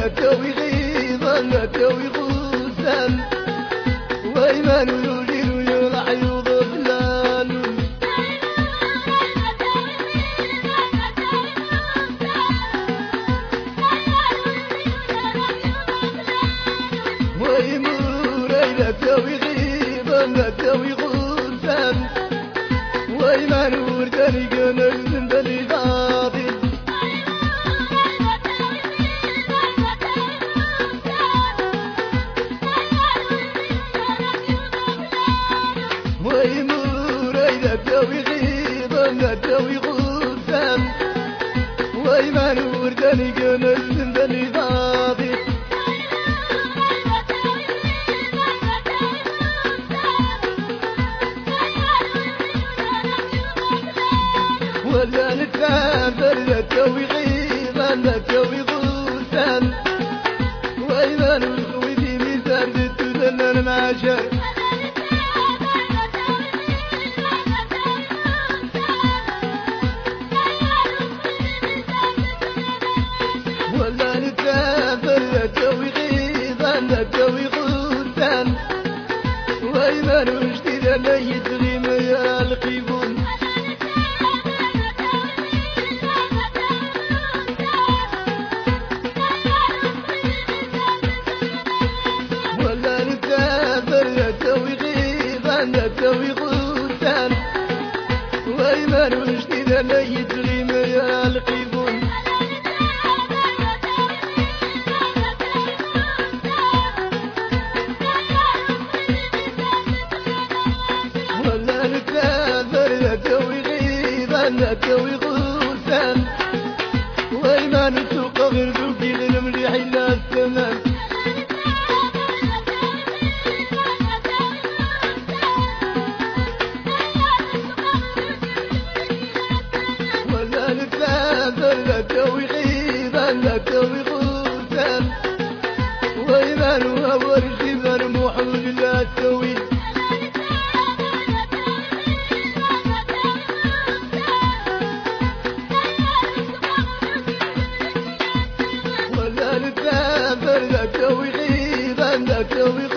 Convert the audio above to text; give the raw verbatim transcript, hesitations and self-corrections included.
لا توي غيظا لا توي غوسان ويمان يولين يرح يوضب لالو ويموري لا توي غيظا لا توي غوسان ويمان ورداني قنق زندني غاضي ويموري لا توي غيظا لا توي غوسان ويمان ورداني قنق زندني غاضي ولا نتعامل لا توي غيظا لا توي غوسان وإيمان الخوي في ميزان بتدلل المعشر ولا نتعامل لا توي غيظا لا توي غوسان وإيمان وجديد لا يدغي ما يلقيبون لا توي غيظا لا توي غوسان وإيمان وجديد لا يدري ما يلقيبون ولا نتاثر لا توي غيظا لا توي غوسان وإيمان سوق غير ذوقي غير مليح إلا الثمن لا توي غيظا لا توي غوسان وإيمان وأول جبال محول لا توي ولا نتاثر لا توي غيظا لا توي